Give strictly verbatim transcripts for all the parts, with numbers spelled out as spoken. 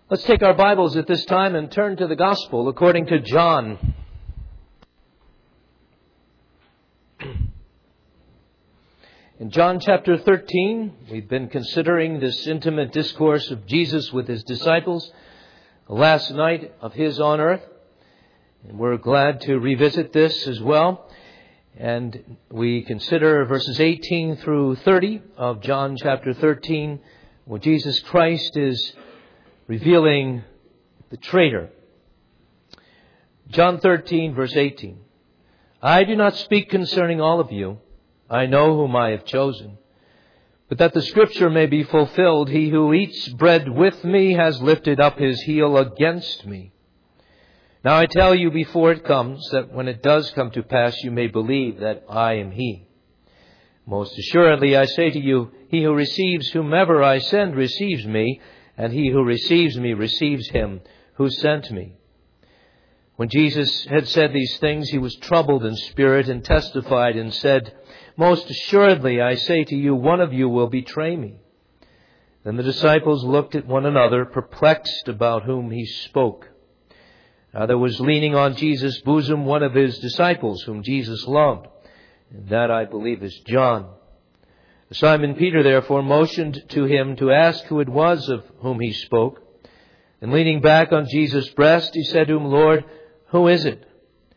Let's take our Bibles at this time and turn to the Gospel according to John. In John chapter thirteen, we've been considering this intimate discourse of Jesus with His disciples, the last night of His on earth. And we're glad to revisit this as well. And we consider verses eighteen through thirty of John chapter thirteen, where Jesus Christ is revealing the traitor. John thirteen, verse eighteen. I do not speak concerning all of you. I know whom I have chosen. But that the scripture may be fulfilled, he who eats bread with me has lifted up his heel against me. Now I tell you before it comes, that when it does come to pass, you may believe that I am he. Most assuredly I say to you, he who receives whomever I send receives me, and he who receives me receives him who sent me. When Jesus had said these things, he was troubled in spirit and testified and said, Most assuredly I say to you, one of you will betray me. Then the disciples looked at one another, perplexed about whom he spoke. Now there was leaning on Jesus' bosom one of his disciples, whom Jesus loved, and that I believe is John. Simon Peter therefore motioned to him to ask who it was of whom he spoke. And leaning back on Jesus' breast, he said to him, Lord, who is it?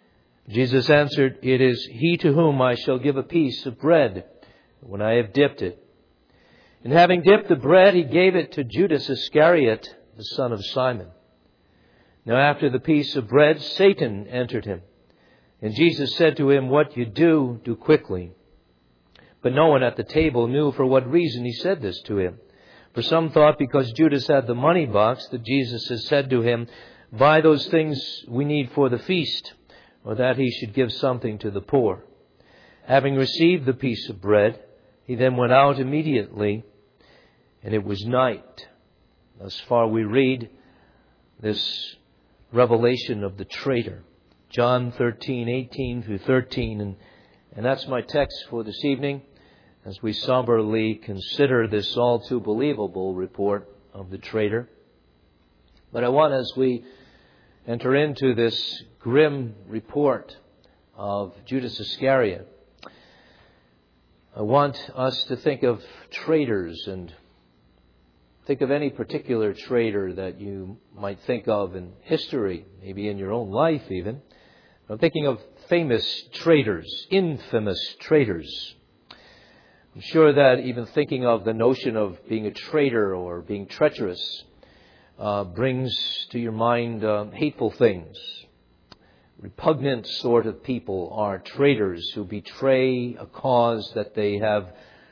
Jesus answered, It is he to whom I shall give a piece of bread when I have dipped it. And having dipped the bread, he gave it to Judas Iscariot, the son of Simon. Now after the piece of bread, Satan entered him. And Jesus said to him, What you do, do quickly. But no one at the table knew for what reason he said this to him. For some thought because Judas had the money box that Jesus had said to him, Buy those things we need for the feast, or that he should give something to the poor. Having received the piece of bread, he then went out immediately, and it was night. Thus far we read this revelation of the traitor. John thirteen, eighteen through thirteen, and, and that's my text for this evening, as we somberly consider this all too believable report of the traitor. But I want, as we enter into this grim report of Judas Iscariot, I want us to think of traitors and think of any particular traitor that you might think of in history, maybe in your own life even. I'm thinking of famous traitors, infamous traitors. I'm sure that even thinking of the notion of being a traitor or being treacherous uh, brings to your mind uh, hateful things. Repugnant sort of people are traitors who betray a cause that they have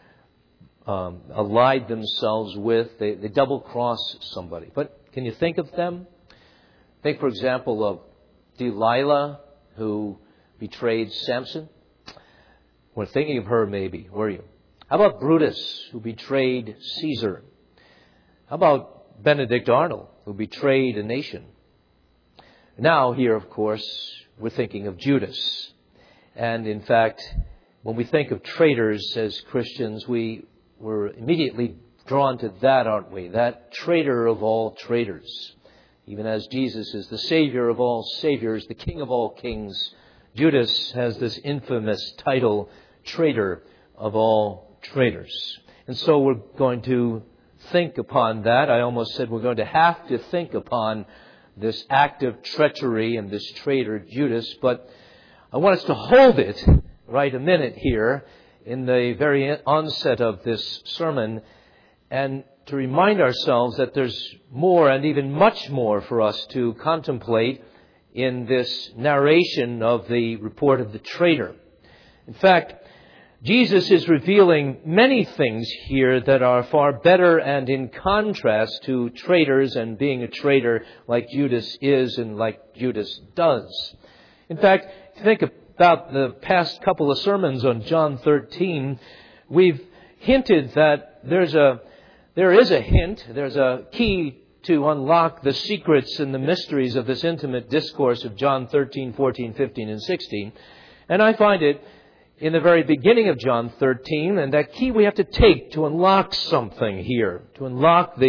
um, allied themselves with. They, they double-cross somebody. But can you think of them? Think, for example, of Delilah, who betrayed Samson. We're thinking of her, maybe, were you? How about Brutus, who betrayed Caesar? How about Benedict Arnold, who betrayed a nation? Now, here, of course, we're thinking of Judas. And in fact, when we think of traitors as Christians, we were immediately drawn to that, aren't we? That traitor of all traitors. Even as Jesus is the Savior of all Saviors, the King of all kings, Judas has this infamous title, traitor of all traitors. And so we're going to think upon that. I almost said we're going to have to think upon this act of treachery and this traitor Judas, but I want us to hold it right a minute here in the very onset of this sermon and to remind ourselves that there's more and even much more for us to contemplate in this narration of the report of the traitor. In fact, Jesus is revealing many things here that are far better and in contrast to traitors and being a traitor like Judas is and like Judas does. In fact, if you think about the past couple of sermons on John thirteen, we've hinted that there's a there is a hint, there's a key to unlock the secrets and the mysteries of this intimate discourse of John thirteen, fourteen, fifteen, and sixteen. And I find it in the very beginning of John thirteen, and that key we have to take to unlock something here, to unlock the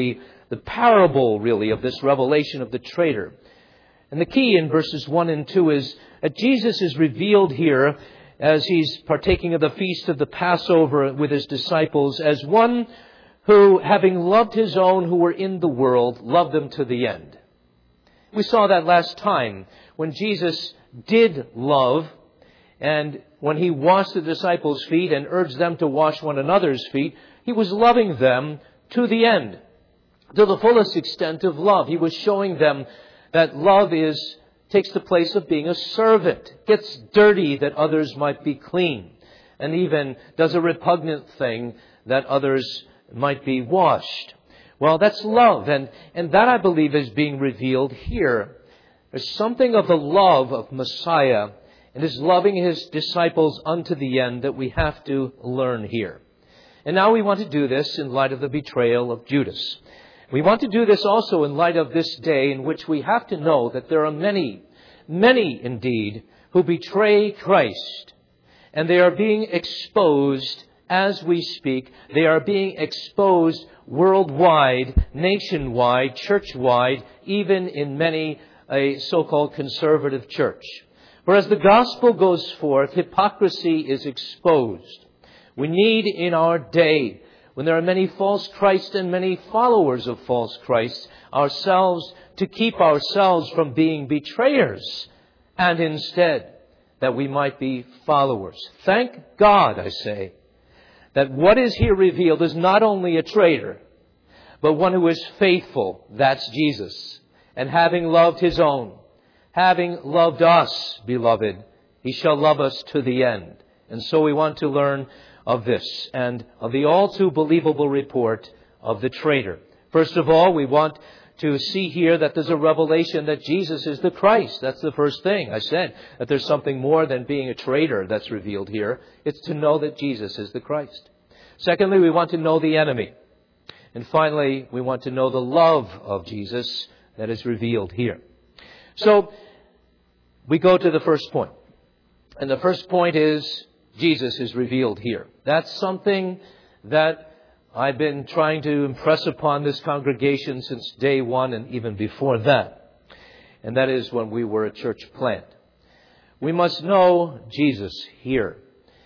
the parable, really, of this revelation of the traitor. And the key in verses one and two is that Jesus is revealed here as he's partaking of the feast of the Passover with his disciples as one who, having loved his own who were in the world, loved them to the end. We saw that last time when Jesus did love, and when he washed the disciples' feet and urged them to wash one another's feet, he was loving them to the end, to the fullest extent of love. He was showing them that love is takes the place of being a servant, gets dirty that others might be clean, and even does a repugnant thing that others might be washed. Well, that's love, and, and that, I believe, is being revealed here. There's something of the love of Messiah and his loving his disciples unto the end that we have to learn here. And now we want to do this in light of the betrayal of Judas. We want to do this also in light of this day in which we have to know that there are many, many indeed, who betray Christ. And they are being exposed as we speak. They are being exposed worldwide, nationwide, church-wide, even in many a so-called conservative church. For as the gospel goes forth, hypocrisy is exposed. We need in our day, when there are many false Christs and many followers of false Christ, ourselves to keep ourselves from being betrayers, and instead that we might be followers. Thank God, I say, that what is here revealed is not only a traitor, but one who is faithful. That's Jesus. And having loved his own, having loved us, beloved, he shall love us to the end. And so we want to learn of this and of the all too believable report of the traitor. First of all, we want to see here that there's a revelation that Jesus is the Christ. That's the first thing. I said that there's something more than being a traitor that's revealed here. It's to know that Jesus is the Christ. Secondly, we want to know the enemy. And finally, we want to know the love of Jesus that is revealed here. So, we go to the first point. And the first point is Jesus is revealed here. That's something that I've been trying to impress upon this congregation since day one and even before that. And that is when we were a church plant. We must know Jesus here.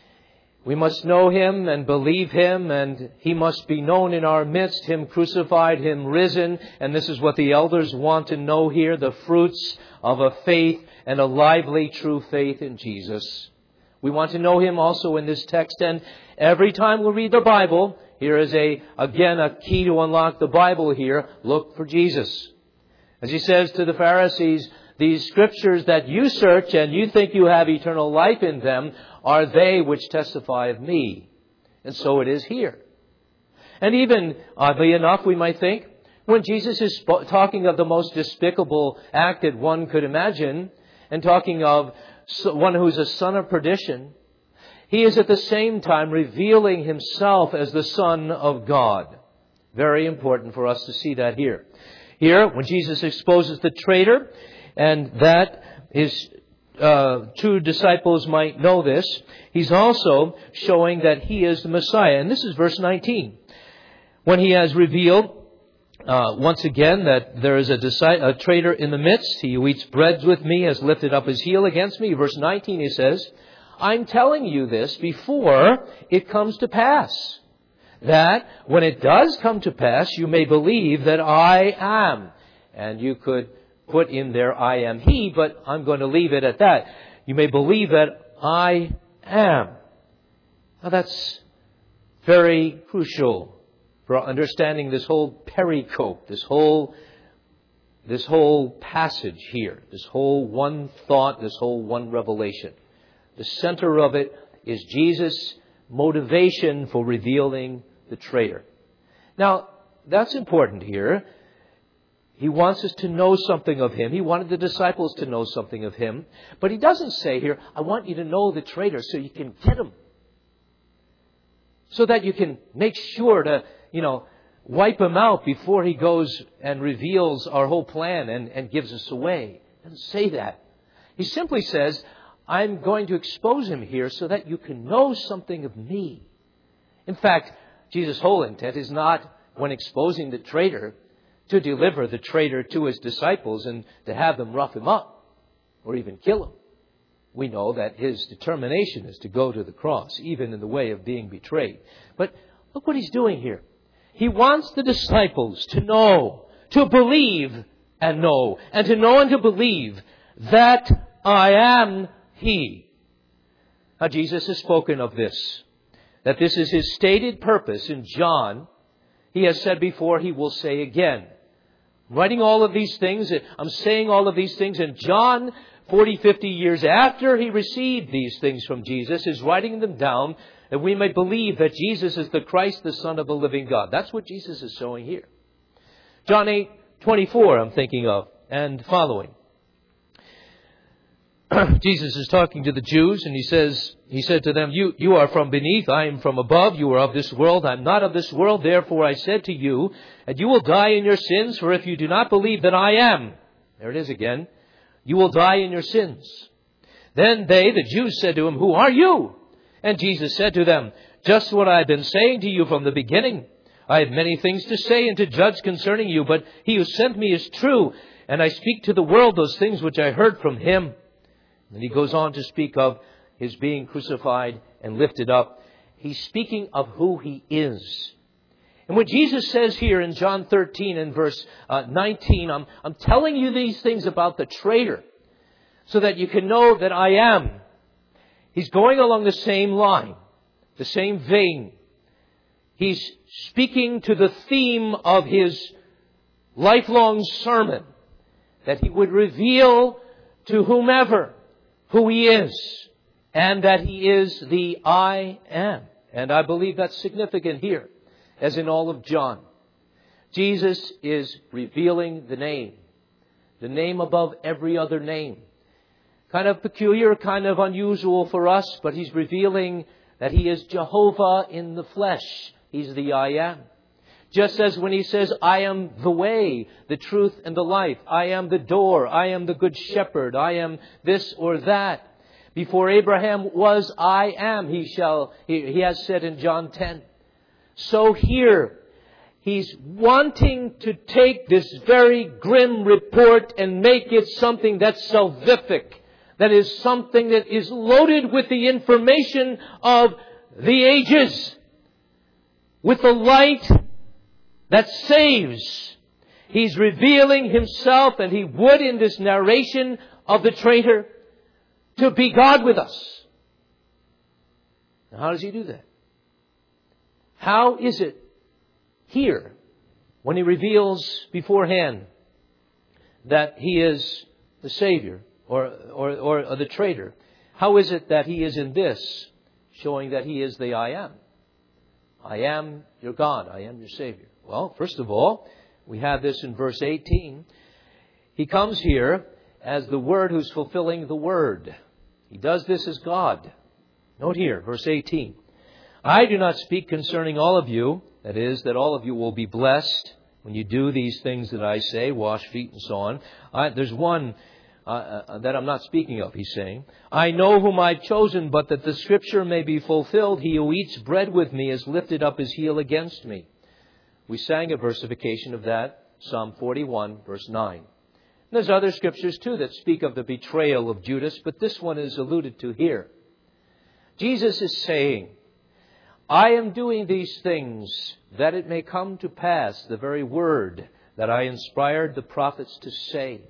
We must know him and believe him, and he must be known in our midst, him crucified, him risen. And this is what the elders want to know here, the fruits of a faith and a lively, true faith in Jesus. We want to know him also in this text, and every time we read the Bible, here is a, again, a key to unlock the Bible here, look for Jesus. As he says to the Pharisees, these scriptures that you search and you think you have eternal life in them are they which testify of me. And so it is here. And even, oddly enough, we might think, when Jesus is sp- talking of the most despicable act that one could imagine, and talking of one who's a son of perdition, he is at the same time revealing himself as the Son of God. Very important for us to see that here. Here, when Jesus exposes the traitor, and that is uh, true disciples might know this, he's also showing that he is the Messiah. And this is verse nineteen. When he has revealed Uh, once again, that there is a, deci- a traitor in the midst. He who eats bread with me has lifted up his heel against me. Verse nineteen, he says, I'm telling you this before it comes to pass, that when it does come to pass, you may believe that I am. And you could put in there, I am he, but I'm going to leave it at that. You may believe that I am. Now that's very crucial for understanding this whole pericope, this whole, this whole passage here, this whole one thought, this whole one revelation. The center of it is Jesus' motivation for revealing the traitor. Now, that's important here. He wants us to know something of him. He wanted the disciples to know something of him. But he doesn't say here, I want you to know the traitor so you can get him. So that you can make sure to, you know, wipe him out before he goes and reveals our whole plan and, and gives us away. He doesn't say that. He simply says, I'm going to expose him here so that you can know something of me. In fact, Jesus' whole intent is not, when exposing the traitor, to deliver the traitor to his disciples and to have them rough him up or even kill him. We know that his determination is to go to the cross, even in the way of being betrayed. But look what he's doing here. He wants the disciples to know, to believe and know, and to know and to believe that I am He. Now, Jesus has spoken of this, that this is His stated purpose in John. He has said before, He will say again. I'm writing all of these things, I'm saying all of these things, and John, forty, fifty years after he received these things from Jesus, is writing them down that we may believe that Jesus is the Christ, the Son of the living God. That's what Jesus is showing here. John eight twenty-four, I'm thinking of, and following. Jesus is talking to the Jews, and he says, He said to them, you, you are from beneath, I am from above, you are of this world, I am not of this world, therefore I said to you, and you will die in your sins, for if you do not believe that I am, there it is again, you will die in your sins. Then they, the Jews, said to him, who are you? And Jesus said to them, just what I have been saying to you from the beginning. I have many things to say and to judge concerning you, but He who sent me is true, and I speak to the world those things which I heard from Him. And He goes on to speak of His being crucified and lifted up. He's speaking of who He is. And what Jesus says here in John thirteen and verse uh, nineteen, I'm, I'm telling you these things about the traitor so that you can know that I am. He's going along the same line, the same vein. He's speaking to the theme of His lifelong sermon, that He would reveal to whomever who He is, and that He is the I am. And I believe that's significant here, as in all of John. Jesus is revealing the name, the name above every other name. Kind of peculiar, kind of unusual for us, but He's revealing that He is Jehovah in the flesh. He's the I am. Just as when He says, I am the way, the truth, and the life. I am the door. I am the good shepherd. I am this or that. Before Abraham was, I am, He shall, He, he has said in John ten. So here, He's wanting to take this very grim report and make it something that's salvific. That is something that is loaded with the information of the ages. With the light that saves. He's revealing Himself, and He would in this narration of the traitor, to be God with us. Now, how does He do that? How is it here, when He reveals beforehand that He is the Savior or, or, or the traitor, how is it that He is in this, showing that He is the I am? I am your God. I am your Savior. Well, first of all, we have this in verse eighteen. He comes here as the Word who's fulfilling the Word. He does this as God. Note here, verse eighteen. I do not speak concerning all of you. That is, that all of you will be blessed when you do these things that I say, wash feet and so on. I, there's one uh, uh, that I'm not speaking of, he's saying. I know whom I've chosen, but that the Scripture may be fulfilled. He who eats bread with me has lifted up his heel against me. We sang a versification of that, Psalm forty-one, verse nine. And there's other scriptures too that speak of the betrayal of Judas, but this one is alluded to here. Jesus is saying, I am doing these things that it may come to pass the very word that I inspired the prophets to say.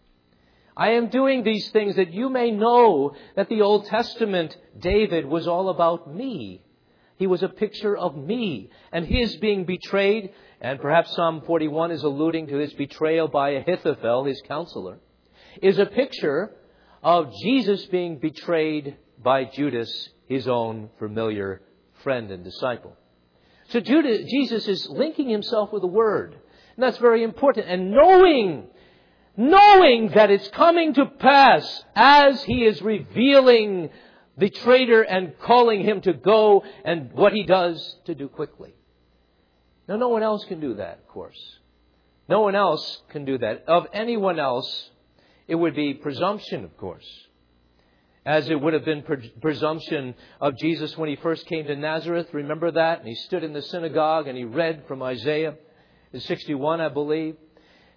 I am doing these things that you may know that the Old Testament, David, was all about me. He was a picture of me and his being betrayed. And perhaps Psalm forty-one is alluding to his betrayal by Ahithophel, his counselor, is a picture of Jesus being betrayed by Judas, his own familiar friend and disciple. So Judas, Jesus is linking himself with the Word. And that's very important. And knowing, knowing that it's coming to pass as he is revealing the traitor and calling him to go and what he does to do quickly. Now, no one else can do that, of course. No one else can do that. Of anyone else, it would be presumption, of course. As it would have been pre- presumption of Jesus when he first came to Nazareth. Remember that? And he stood in the synagogue and he read from Isaiah sixty-one, I believe.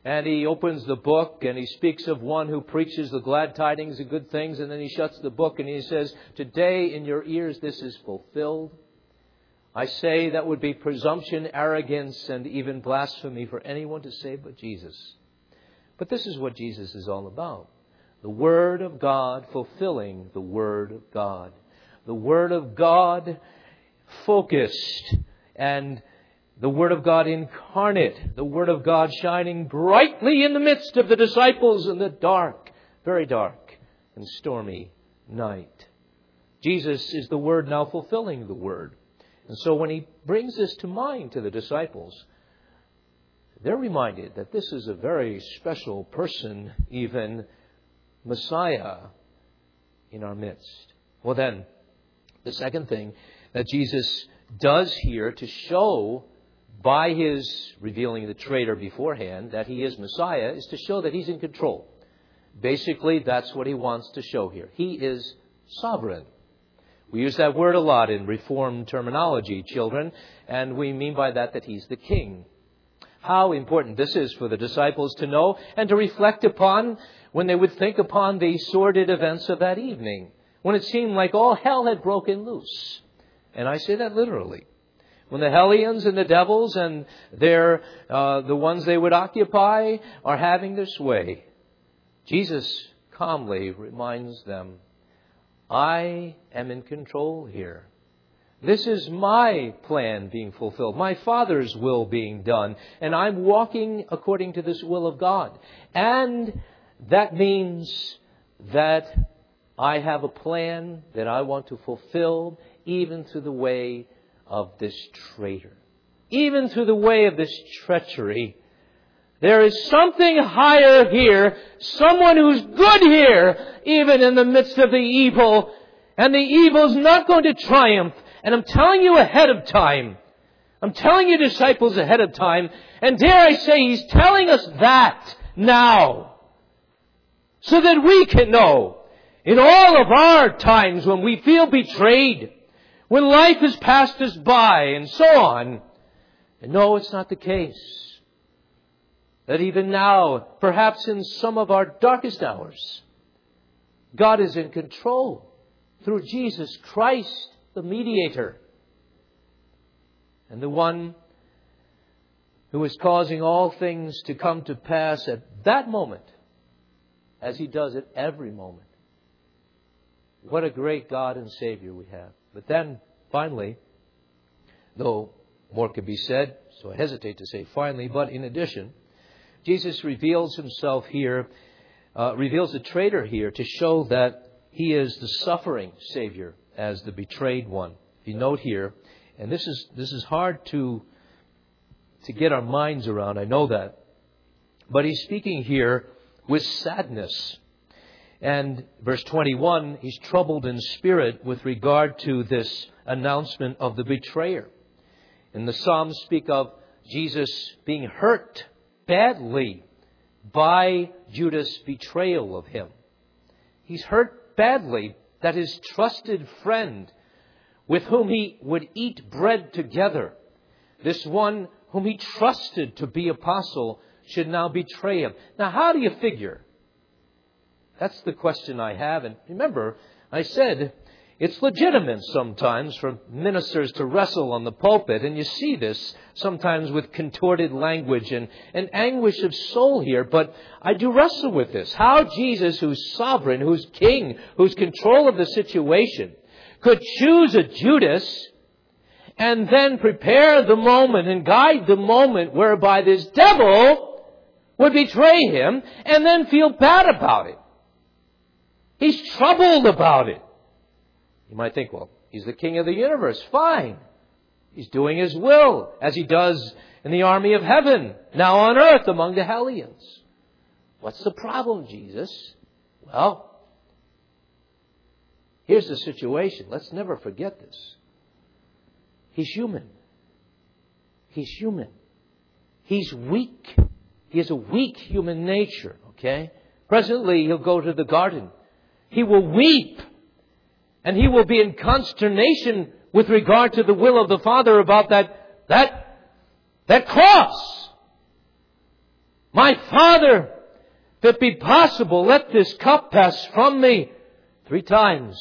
And he opens the book and he speaks of one who preaches the glad tidings and good things. And then he shuts the book and he says, today in your ears this is fulfilled. I say that would be presumption, arrogance, and even blasphemy for anyone to say but Jesus. But this is what Jesus is all about. The Word of God fulfilling the Word of God. The Word of God focused and the Word of God incarnate. The Word of God shining brightly in the midst of the disciples in the dark, very dark and stormy night. Jesus is the Word now fulfilling the Word. And so when He brings this to mind to the disciples, they're reminded that this is a very special person, even Messiah in our midst. Well then, the second thing that Jesus does here to show by His revealing the traitor beforehand that He is Messiah is to show that He's in control. Basically, that's what He wants to show here. He is sovereign. We use that word a lot in Reformed terminology, children, and we mean by that that He's the King. How important this is for the disciples to know and to reflect upon when they would think upon the sordid events of that evening, when it seemed like all hell had broken loose. And I say that literally. When the Hellions and the devils and their, uh, the ones they would occupy are having their sway, Jesus calmly reminds them, I am in control here. This is my plan being fulfilled, my Father's will being done, and I'm walking according to this will of God. And that means that I have a plan that I want to fulfill even through the way of this traitor, even through the way of this treachery. There is something higher here, someone who's good here, even in the midst of the evil, and the evil's not going to triumph. And I'm telling you ahead of time. I'm telling you, disciples, ahead of time. And dare I say, He's telling us that now. So that we can know, in all of our times when we feel betrayed, when life has passed us by, and so on. And no, it's not the case. That even now, perhaps in some of our darkest hours, God is in control through Jesus Christ, the mediator, and the one who is causing all things to come to pass at that moment, as He does at every moment. What a great God and Savior we have. But then, finally, though more could be said, so I hesitate to say finally, but in addition, Jesus reveals Himself here, uh, reveals the traitor here to show that He is the suffering Savior as the betrayed one. If you note here, and this is this is hard to to get our minds around, I know that. But He's speaking here with sadness. And verse twenty-one, He's troubled in spirit with regard to this announcement of the betrayer. And the Psalms speak of Jesus being hurt badly by Judas' betrayal of Him. He's hurt badly that His trusted friend, with whom He would eat bread together, this one whom He trusted to be apostle, should now betray Him. Now, how do you figure? That's the question I have. And remember, I said it's legitimate sometimes for ministers to wrestle on the pulpit. And you see this sometimes with contorted language and, and anguish of soul here. But I do wrestle with this. How Jesus, who's sovereign, who's king, who's control of the situation, could choose a Judas and then prepare the moment and guide the moment whereby this devil would betray Him and then feel bad about it. He's troubled about it. You might think, well, He's the King of the universe. Fine. He's doing His will, as He does in the army of heaven, now on earth among the Hellions. What's the problem, Jesus? Well, here's the situation. Let's never forget this. He's human. He's human. He's weak. He has a weak human nature, okay? Presently, He'll go to the garden. He will weep. And He will be in consternation with regard to the will of the Father about that, that, that cross. My Father, if it be possible, let this cup pass from me. Three times.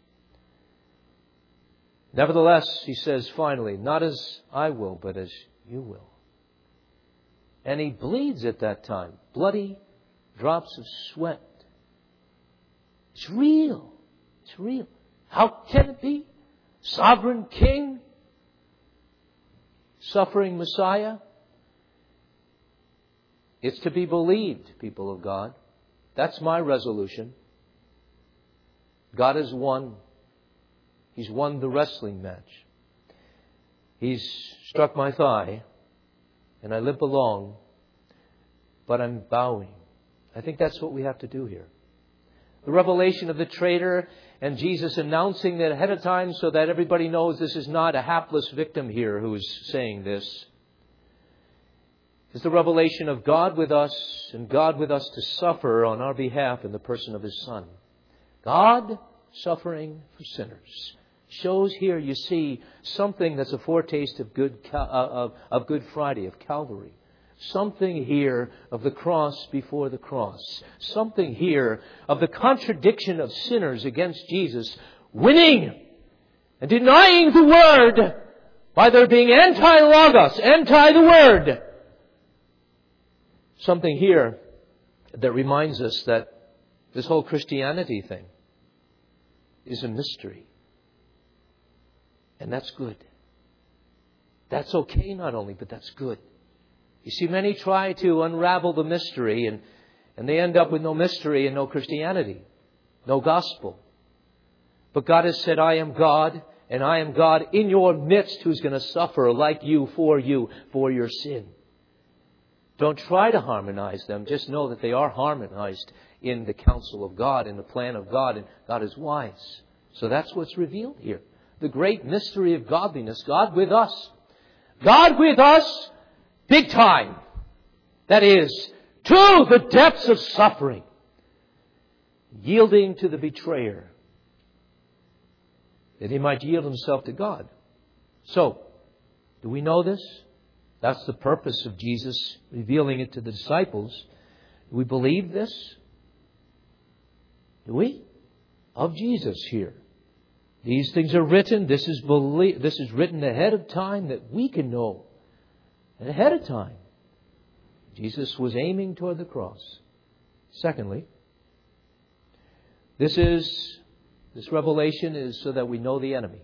Nevertheless, he says finally, not as I will, but as you will. And he bleeds at that time. Bloody drops of sweat. It's real. It's real. How can it be? Sovereign King? Suffering Messiah? It's to be believed, people of God. That's my resolution. God has won. He's won the wrestling match. He's struck my thigh, and I limp along, but I'm bowing. I think that's what we have to do here. The revelation of the traitor and Jesus announcing that ahead of time so that everybody knows this is not a hapless victim here who is saying this. Is the revelation of God with us and God with us to suffer on our behalf in the person of His Son. God suffering for sinners. Shows here, you see, something that's a foretaste of good, uh, of, of Good Friday, of Calvary. Something here of the cross before the cross. Something here of the contradiction of sinners against Jesus winning and denying the Word by their being anti-logos, anti the Word. Something here that reminds us that this whole Christianity thing is a mystery. And that's good. That's okay not only, but that's good. You see, many try to unravel the mystery and, and they end up with no mystery and no Christianity, no gospel. But God has said, I am God, and I am God in your midst who's going to suffer like you, for you, for your sin. Don't try to harmonize them. Just know that they are harmonized in the counsel of God, in the plan of God, and God is wise. So that's what's revealed here. The great mystery of godliness. God with us. God with us, big time. That is, to the depths of suffering. Yielding to the betrayer. That He might yield Himself to God. So, do we know this? That's the purpose of Jesus revealing it to the disciples. Do we believe this? Do we? Of Jesus here. These things are written. This is belie- This is written ahead of time that we can know. And ahead of time, Jesus was aiming toward the cross. Secondly, this is this revelation is so that we know the enemy.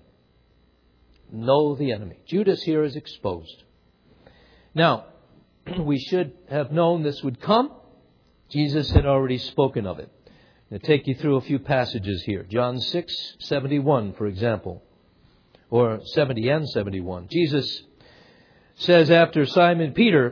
Know the enemy. Judas here is exposed. Now, we should have known this would come. Jesus had already spoken of it. I'll take you through a few passages here. John six seventy-one, for example. Or seventy and seventy-one. Jesus says after Simon Peter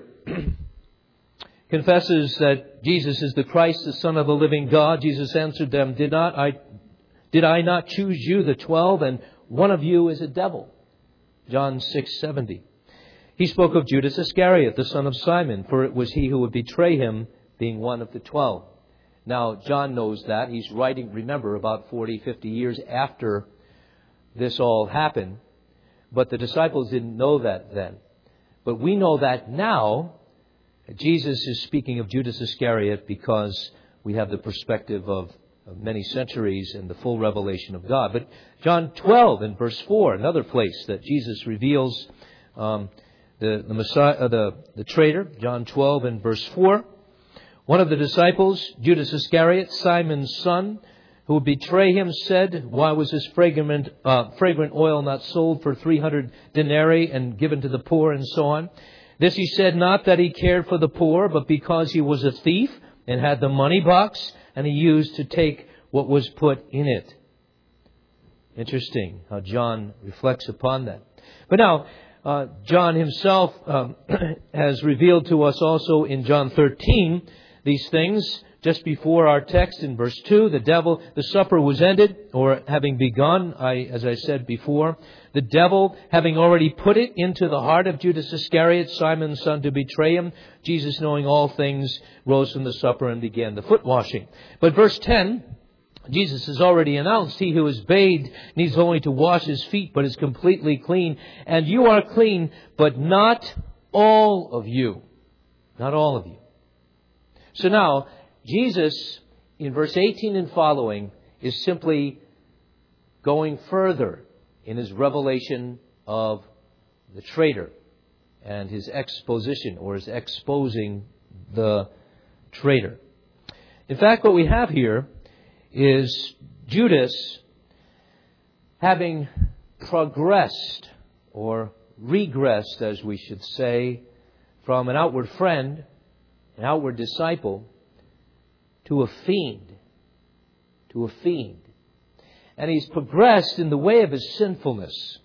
confesses that Jesus is the Christ, the Son of the living God, Jesus answered them, Did not I did I not choose you, the twelve, and one of you is a devil? John six seventy. He spoke of Judas Iscariot, the son of Simon, for it was he who would betray him, being one of the twelve. Now, John knows that. He's writing, remember, about forty, fifty years after this all happened. But the disciples didn't know that then. But we know that now. Jesus is speaking of Judas Iscariot because we have the perspective of, of many centuries and the full revelation of God. But John twelve in verse four, another place that Jesus reveals um, the the, Messiah, uh, the the traitor. John twelve in verse four. One of the disciples, Judas Iscariot, Simon's son, who would betray him, said, Why was this fragrant, uh, fragrant oil not sold for three hundred denarii and given to the poor, and so on? This he said not that he cared for the poor, but because he was a thief and had the money box, and he used to take what was put in it. Interesting how John reflects upon that. But now, uh, John himself um, has revealed to us also in John thirteen these things. Just before our text in verse two, the devil, the supper was ended, or having begun, I, as I said before, the devil having already put it into the heart of Judas Iscariot, Simon's son, to betray him, Jesus, knowing all things, rose from the supper and began the foot washing. But verse ten, Jesus has already announced, he who is bathed needs only to wash his feet, but is completely clean. And you are clean, but not all of you. Not all of you. So now, Jesus, in verse eighteen and following, is simply going further in his revelation of the traitor and his exposition, or his exposing the traitor. In fact, what we have here is Judas having progressed, or regressed, as we should say, from an outward friend, an outward disciple, to a fiend. To a fiend. And he's progressed in the way of his sinfulness.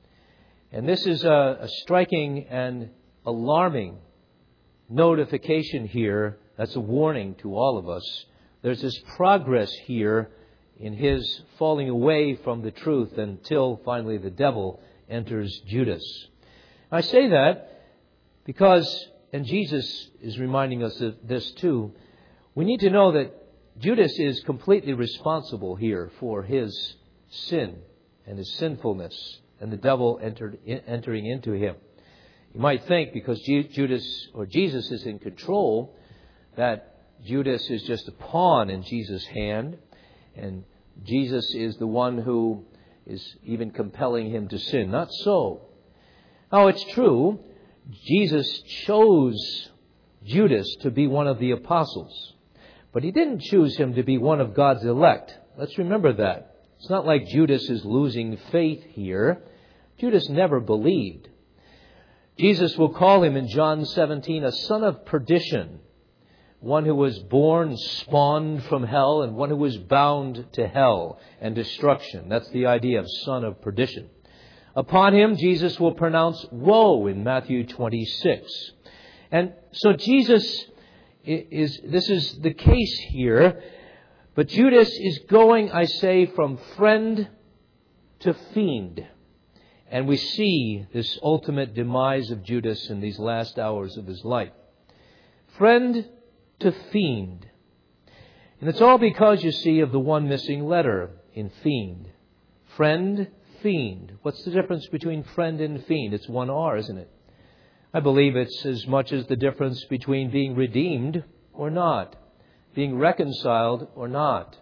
And this is a, a striking and alarming notification here. That's a warning to all of us. There's this progress here in his falling away from the truth until finally the devil enters Judas. I say that because, and Jesus is reminding us of this too, we need to know that Judas is completely responsible here for his sin and his sinfulness and the devil entered, entering into him. You might think because Judas or Jesus is in control that Judas is just a pawn in Jesus' hand, and Jesus is the one who is even compelling him to sin. Not so. Now, it's true, Jesus chose Judas to be one of the apostles, but he didn't choose him to be one of God's elect. Let's remember that. It's not like Judas is losing faith here. Judas never believed. Jesus will call him in John seventeen a son of perdition, one who was born, spawned from hell, and one who was bound to hell and destruction. That's the idea of son of perdition. Upon him, Jesus will pronounce woe in Matthew twenty-six. And so Jesus is, this is the case here. But Judas is going, I say, from friend to fiend. And we see this ultimate demise of Judas in these last hours of his life. Friend to fiend. And it's all because, you see, of the one missing letter in fiend. Friend, fiend. What's the difference between friend and fiend? It's one R, isn't it? I believe it's as much as the difference between being redeemed or not, being reconciled or not,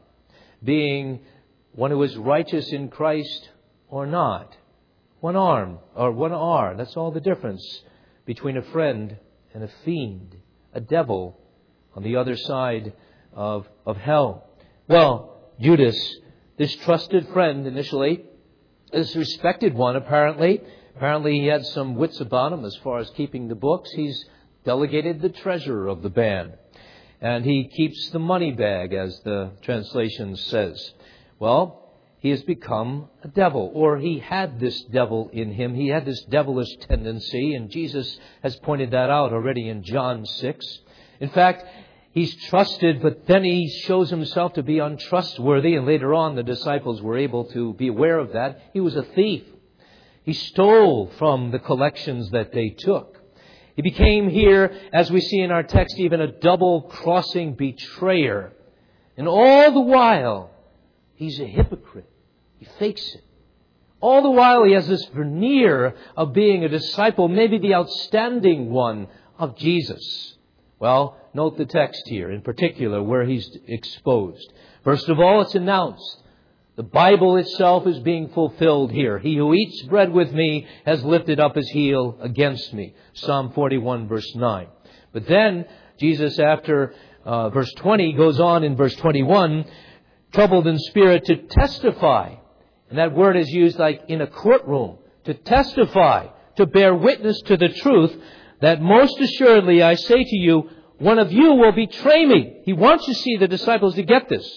being one who is righteous in Christ or not. One arm, or one R. That's all the difference between a friend and a fiend, a devil on the other side of, of hell. Well, Judas, this trusted friend initially, this respected one apparently. Apparently he had some wits about him as far as keeping the books. He's delegated the treasurer of the band. And he keeps the money bag, as the translation says. Well, he has become a devil, or he had this devil in him. He had this devilish tendency, and Jesus has pointed that out already in John six. In fact, he's trusted, but then he shows himself to be untrustworthy, and later on the disciples were able to be aware of that. He was a thief. He stole from the collections that they took. He became here, as we see in our text, even a double-crossing betrayer. And all the while, he's a hypocrite. He fakes it. All the while, he has this veneer of being a disciple, maybe the outstanding one of Jesus. Well, note the text here, in particular, where he's exposed. First of all, it's announced. The Bible itself is being fulfilled here. He who eats bread with me has lifted up his heel against me. Psalm forty-one, verse nine. But then, Jesus, after uh, verse twenty, goes on in verse twenty-one, troubled in spirit to testify. And that word is used like in a courtroom. To testify, to bear witness to the truth, that most assuredly I say to you, one of you will betray me. He wants to see the disciples to get this.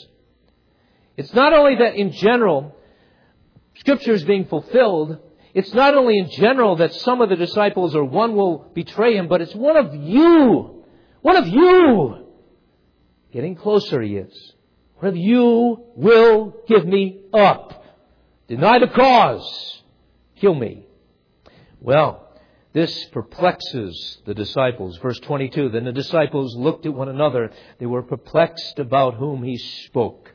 It's not only that in general, Scripture is being fulfilled. It's not only in general that some of the disciples or one will betray him, but it's one of you. One of you. Getting closer he is. One of you will give me up. Deny the cause. Kill me. Well, this perplexes the disciples. Verse twenty-two, then the disciples looked at one another. They were perplexed about whom he spoke.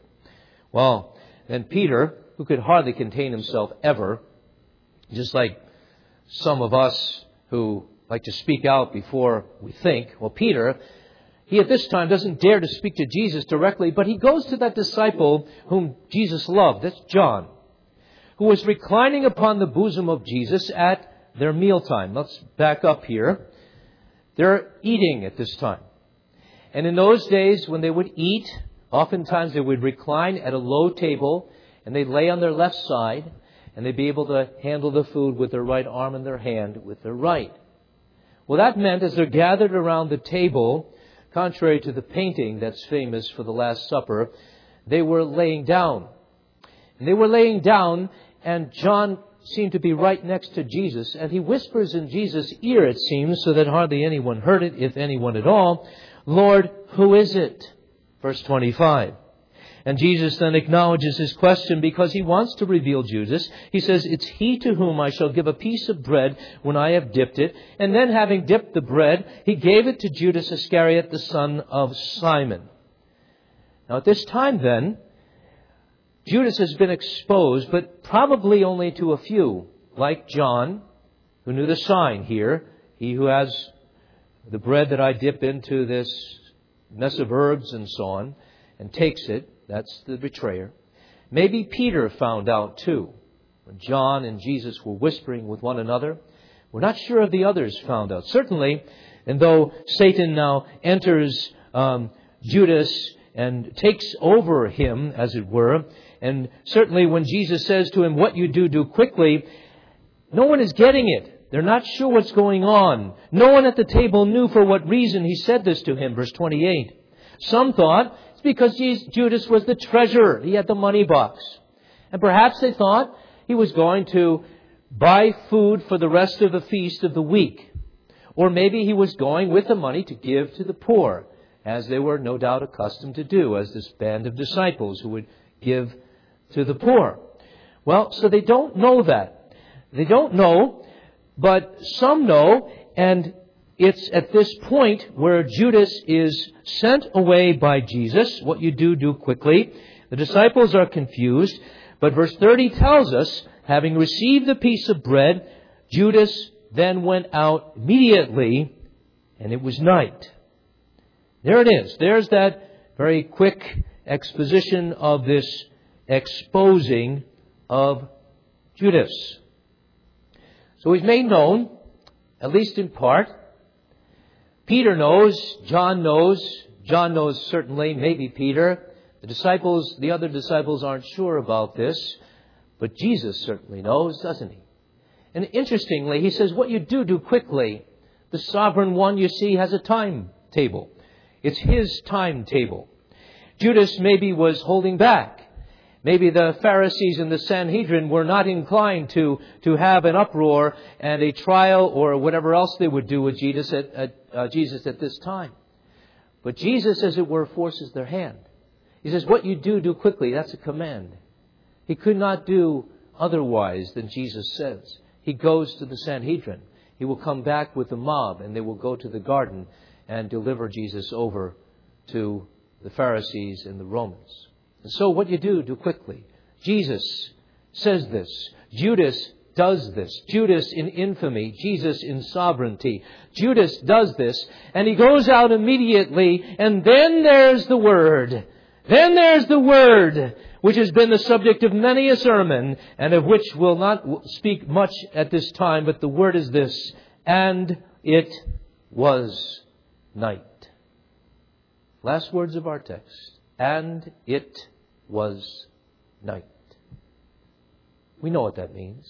Well, then Peter, who could hardly contain himself ever, just like some of us who like to speak out before we think. Well, Peter, He at this time doesn't dare to speak to Jesus directly, but he goes to that disciple whom Jesus loved. That's John, who was reclining upon the bosom of Jesus at their mealtime. Let's back up here. They're eating at this time. And in those days, when they would eat, oftentimes they would recline at a low table, and they'd lay on their left side, and they'd be able to handle the food with their right arm in their hand with their right. Well, that meant as they're gathered around the table, contrary to the painting that's famous for the Last Supper, they were laying down. And they were laying down, and John seemed to be right next to Jesus. And he whispers in Jesus' ear, it seems, so that hardly anyone heard it, if anyone at all, "Lord, who is it?" Verse twenty-five. And Jesus then acknowledges his question because he wants to reveal Judas. He says, "It's he to whom I shall give a piece of bread when I have dipped it." And then having dipped the bread, he gave it to Judas Iscariot, the son of Simon. Now at this time then, Judas has been exposed, but probably only to a few, like John, who knew the sign here. He who has the bread that I dip into this mess of herbs and so on, and takes it. That's the betrayer. Maybe Peter found out too, when John and Jesus were whispering with one another. We're not sure if the others found out. Certainly, and though Satan now enters um, Judas and takes over him, as it were, and certainly when Jesus says to him, "What you do, do quickly," no one is getting it. They're not sure what's going on. No one at the table knew for what reason he said this to him. Verse twenty-eight. Some thought it's because Judas was the treasurer. He had the money box. And perhaps they thought he was going to buy food for the rest of the feast of the week. Or maybe he was going with the money to give to the poor, as they were no doubt accustomed to do, as this band of disciples who would give to the poor. Well, so they don't know that. They don't know, but some know, and it's at this point where Judas is sent away by Jesus. What you do, do quickly. The disciples are confused, but verse thirty tells us, having received the piece of bread, Judas then went out immediately, and it was night. There it is. There's that very quick exposition of this exposing of Judas. So he's made known, at least in part. Peter knows, John knows, John knows certainly, maybe Peter. The disciples, the other disciples aren't sure about this, but Jesus certainly knows, doesn't he? And interestingly, he says, what you do, do quickly. The sovereign one, you see, has a timetable. It's his timetable. Judas maybe was holding back. Maybe the Pharisees and the Sanhedrin were not inclined to, to have an uproar and a trial or whatever else they would do with Jesus at, at, uh, Jesus at this time. But Jesus, as it were, forces their hand. He says, what you do, do quickly. That's a command. He could not do otherwise than Jesus says. He goes to the Sanhedrin. He will come back with the mob, and they will go to the garden and deliver Jesus over to the Pharisees and the Romans. And so what you do, do quickly. Jesus says this. Judas does this. Judas in infamy. Jesus in sovereignty. Judas does this. And he goes out immediately. And then there's the word. Then there's the word, which has been the subject of many a sermon, and of which we'll not speak much at this time. But the word is this. And it was night. Last words of our text. And it was night. We know what that means.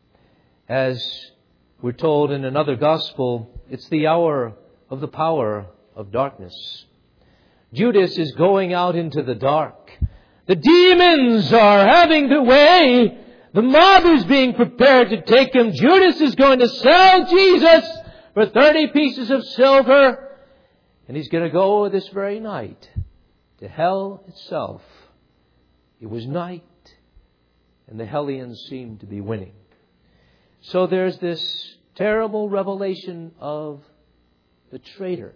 As we're told in another gospel, it's the hour of the power of darkness. Judas is going out into the dark. The demons are having their way. The mob is being prepared to take him. Judas is going to sell Jesus for thirty pieces of silver. And he's going to go this very night to hell itself. It was night, and the Hellions seemed to be winning. So there's this terrible revelation of the traitor.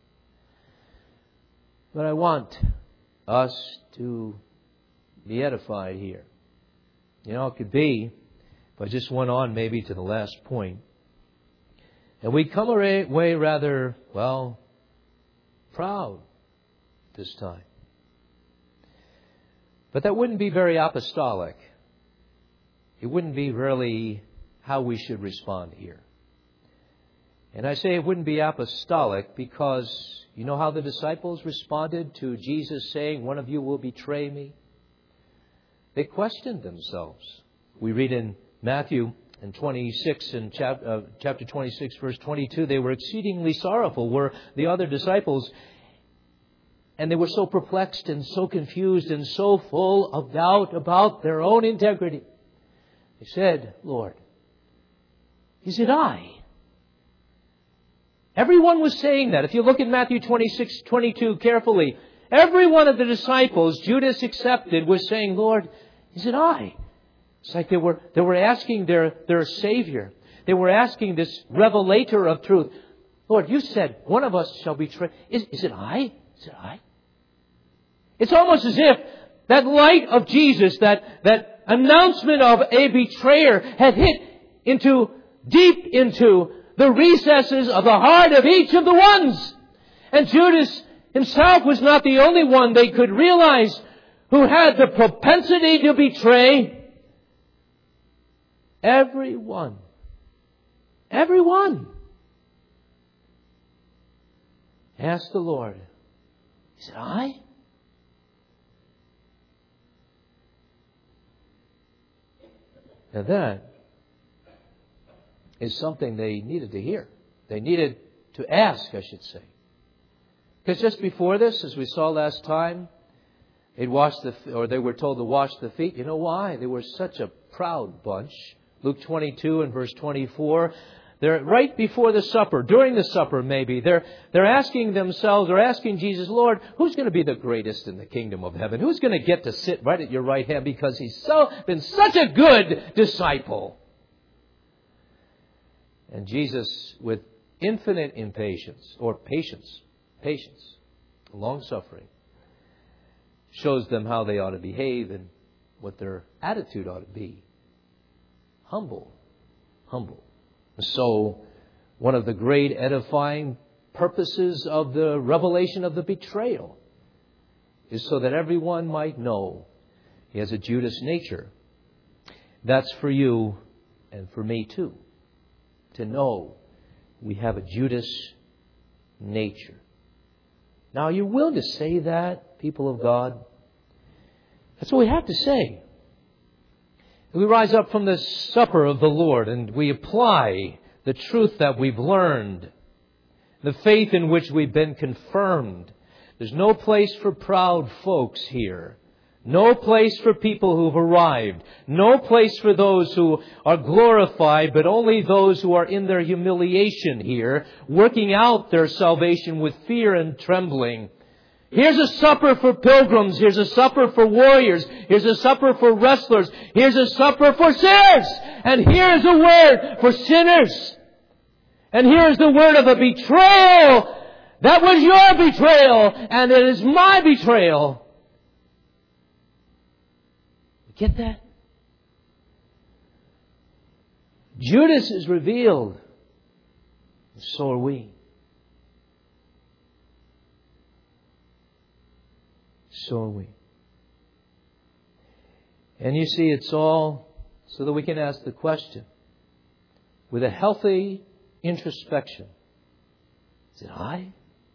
But I want us to be edified here. You know, it could be, if I just went on maybe to the last point, and we come away rather, well, proud this time. But that wouldn't be very apostolic. It wouldn't be really how we should respond here. And I say it wouldn't be apostolic because you know how the disciples responded to Jesus saying, "One of you will betray me"? They questioned themselves. We read in Matthew in twenty-six, in chapter twenty-six, verse twenty-two, they were exceedingly sorrowful, were the other disciples. And they were so perplexed and so confused and so full of doubt about their own integrity. They said, "Lord, is it I?" Everyone was saying that. If you look at Matthew twenty-six, twenty-two carefully, every one of the disciples, Judas accepted, was saying, "Lord, is it I?" It's like they were they were asking their, their Savior. They were asking this revelator of truth, "Lord, you said one of us shall betray. Is, is it I? Is it I?" It's almost as if that light of Jesus, that, that announcement of a betrayer had hit into, deep into the recesses of the heart of each of the ones. And Judas himself was not the only one they could realize who had the propensity to betray. Everyone. Everyone. Asked the Lord, "Is it I?" Now that is something they needed to hear. They needed to ask, I should say. Because just before this, as we saw last time, they'd washed the, or they were told to wash the feet. You know why? They were such a proud bunch. Luke twenty-two and verse twenty-four. They're right before the supper, during the supper maybe. They're, they're asking themselves, or asking Jesus, "Lord, who's going to be the greatest in the kingdom of heaven? Who's going to get to sit right at your right hand because he's so been such a good disciple?" And Jesus, with infinite impatience, or patience, patience, long-suffering, shows them how they ought to behave and what their attitude ought to be. Humble. Humble. So, one of the great edifying purposes of the revelation of the betrayal is so that everyone might know he has a Judas nature. That's for you and for me too. To know we have a Judas nature. Now, are you willing to say that, people of God? That's what we have to say. We rise up from the supper of the Lord and we apply the truth that we've learned, the faith in which we've been confirmed. There's no place for proud folks here. No place for people who've arrived. No place for those who are glorified, but only those who are in their humiliation here, working out their salvation with fear and trembling. Here's a supper for pilgrims. Here's a supper for warriors. Here's a supper for wrestlers. Here's a supper for sinners. And here's a word for sinners. And here's the word of a betrayal. That was your betrayal, and it is my betrayal. Get that? Judas is revealed. And so are we. So are we. And you see, it's all so that we can ask the question with a healthy introspection. Is it I?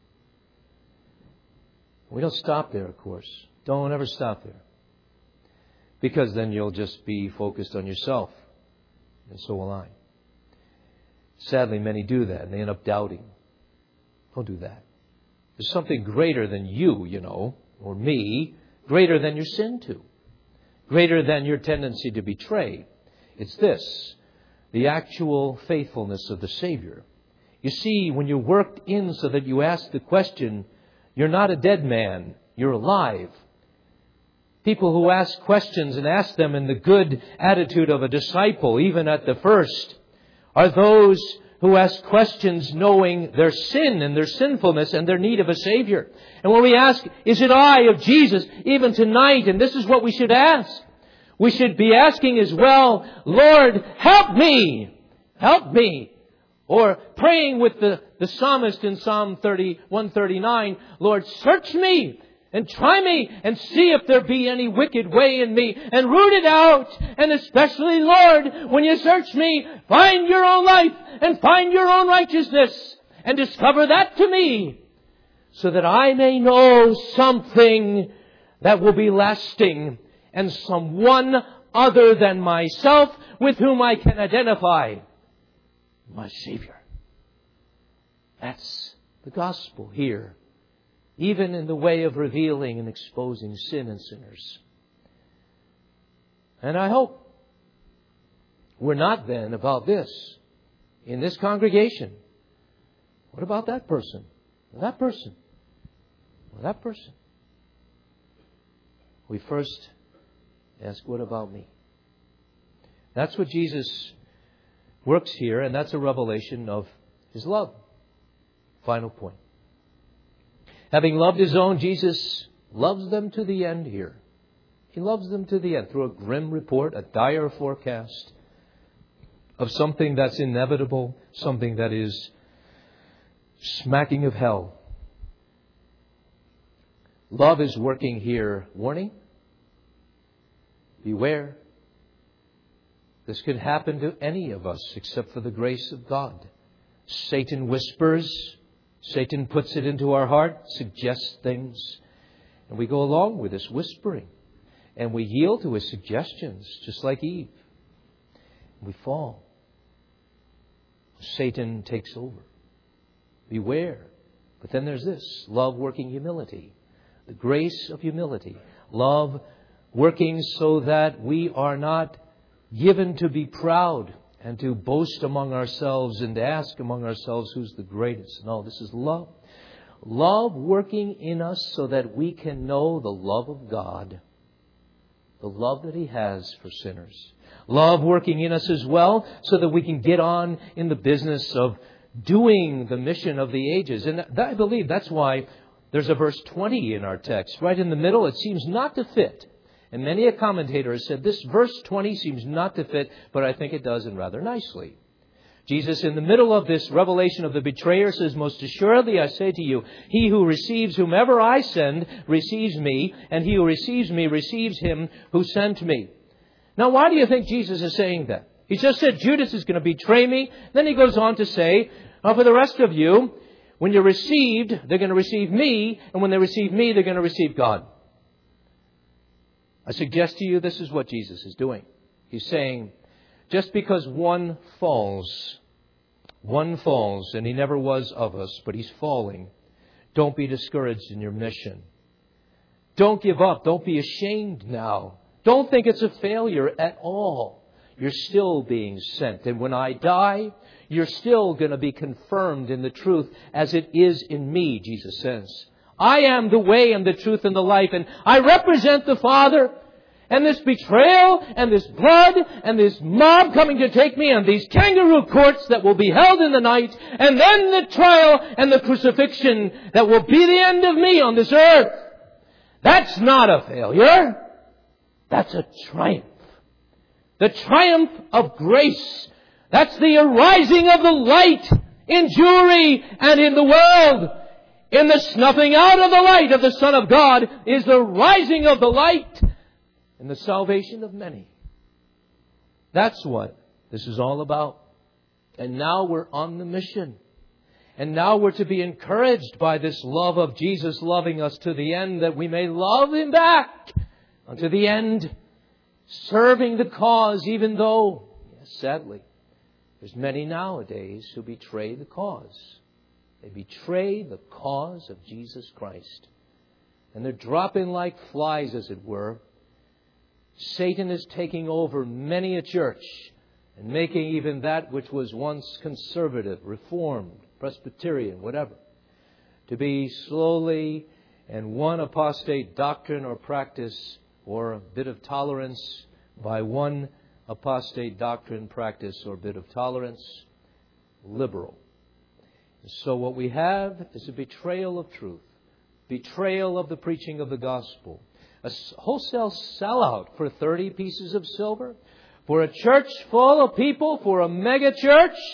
We don't stop there, of course. Don't ever stop there. Because then you'll just be focused on yourself. And so will I. Sadly, many do that and they end up doubting. Don't do that. There's something greater than you, you know, or me, greater than your sin too. Greater than your tendency to betray. It's this, the actual faithfulness of the Savior. You see, when you're worked in so that you ask the question, you're not a dead man, you're alive. People who ask questions and ask them in the good attitude of a disciple, even at the first, are those who ask questions knowing their sin and their sinfulness and their need of a Savior. And when we ask, is it I of Jesus, even tonight, and this is what we should ask, we should be asking as well, Lord, help me, help me. Or praying with the, the psalmist in Psalm thirty, one thirty-nine, Lord, search me and try me and see if there be any wicked way in me and root it out. And especially, Lord, when you search me, find your own life and find your own righteousness and discover that to me so that I may know something that will be lasting and someone other than myself with whom I can identify. My Savior. That's the gospel here, even in the way of revealing and exposing sin and sinners. And I hope we're not then about this in this congregation. What about that person? Or that person? Or that person? We first ask, what about me? That's what Jesus works here, and that's a revelation of His love. Final point. Having loved His own, Jesus loves them to the end here. He loves them to the end through a grim report, a dire forecast of something that's inevitable, something that is smacking of hell. Love is working here, warning, beware. This could happen to any of us except for the grace of God. Satan whispers. Satan puts it into our heart, suggests things. And we go along with this whispering. And we yield to his suggestions, just like Eve. We fall. Satan takes over. Beware. But then there's this. Love working humility. The grace of humility. Love working so that we are not given to be proud and to boast among ourselves and to ask among ourselves who's the greatest. No, this is love. Love working in us so that we can know the love of God. The love that He has for sinners. Love working in us as well so that we can get on in the business of doing the mission of the ages. And that, I believe that's why there's a verse twenty in our text. Right in the middle, it seems not to fit. And many a commentator has said this verse twenty seems not to fit, but I think it does, and rather nicely. Jesus, in the middle of this revelation of the betrayer, says, most assuredly I say to you, he who receives whomever I send receives me, and he who receives me receives him who sent me. Now, why do you think Jesus is saying that? He just said Judas is going to betray me. Then he goes on to say, oh, for the rest of you, when you're received, they're going to receive me, and when they receive me, they're going to receive God. I suggest to you this is what Jesus is doing. He's saying, just because one falls, one falls, and he never was of us, but he's falling, don't be discouraged in your mission. Don't give up. Don't be ashamed now. Don't think it's a failure at all. You're still being sent. And when I die, you're still going to be confirmed in the truth as it is in me, Jesus says. I am the way and the truth and the life, and I represent the Father. And this betrayal and this blood and this mob coming to take me and these kangaroo courts that will be held in the night, and then the trial and the crucifixion that will be the end of me on this earth. That's not a failure. That's a triumph. The triumph of grace. That's the arising of the light in Jewry and in the world. In the snuffing out of the light of the Son of God is the rising of the light and the salvation of many. That's what this is all about. And now we're on the mission. And now we're to be encouraged by this love of Jesus loving us to the end, that we may love Him back unto the end, serving the cause, even though, yes, sadly, there's many nowadays who betray the cause. They betray the cause of Jesus Christ. And they're dropping like flies, as it were. Satan is taking over many a church and making even that which was once conservative, reformed, Presbyterian, whatever, to be slowly and one apostate doctrine or practice or a bit of tolerance by one apostate doctrine, practice, or bit of tolerance, liberal. So what we have is a betrayal of truth, betrayal of the preaching of the gospel, a wholesale sellout for thirty pieces of silver, for a church full of people, for a mega church,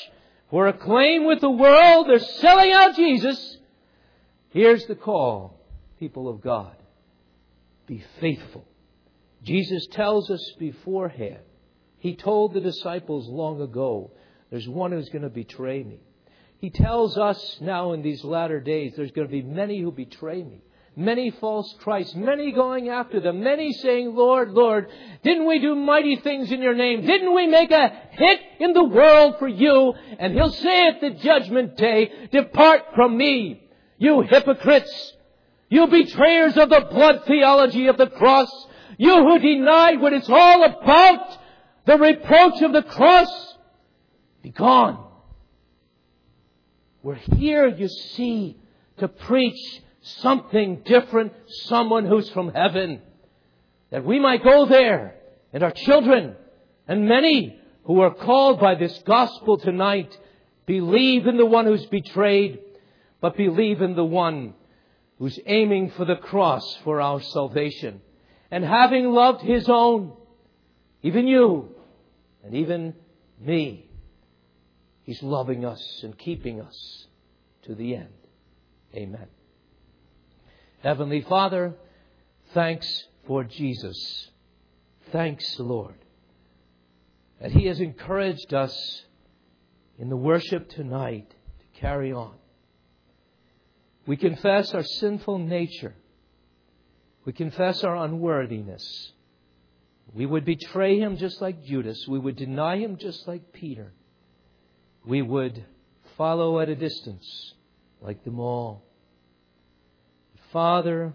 for acclaim with the world. They're selling out Jesus. Here's the call, people of God. Be faithful. Jesus tells us beforehand. He told the disciples long ago, there's one who's going to betray me. He tells us now in these latter days, there's going to be many who betray me. Many false Christs, many going after them, many saying, Lord, Lord, didn't we do mighty things in your name? Didn't we make a hit in the world for you? And He'll say at the judgment day, depart from me, you hypocrites, you betrayers of the blood theology of the cross, you who denied what it's all about, the reproach of the cross, be gone. We're here, you see, to preach something different, someone who's from heaven, that we might go there, and our children, and many who are called by this gospel tonight, believe in the one who's betrayed, but believe in the one who's aiming for the cross for our salvation. And having loved His own, even you, and even me, He's loving us and keeping us to the end. Amen. Heavenly Father, thanks for Jesus. Thanks, Lord, that He has encouraged us in the worship tonight to carry on. We confess our sinful nature. We confess our unworthiness. We would betray Him just like Judas. We would deny Him just like Peter. We would follow at a distance like them all. Father,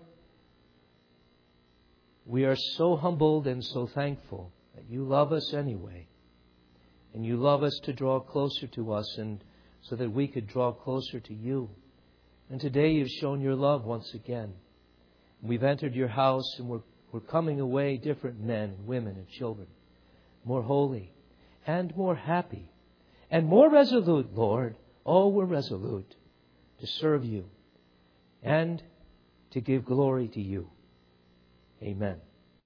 we are so humbled and so thankful that You love us anyway. And You love us to draw closer to us and so that we could draw closer to You. And today You've shown Your love once again. We've entered Your house and we're, we're coming away different men and women and children. More holy and more happy and more resolute, Lord. Oh, we're resolute to serve You and to give glory to You. Amen.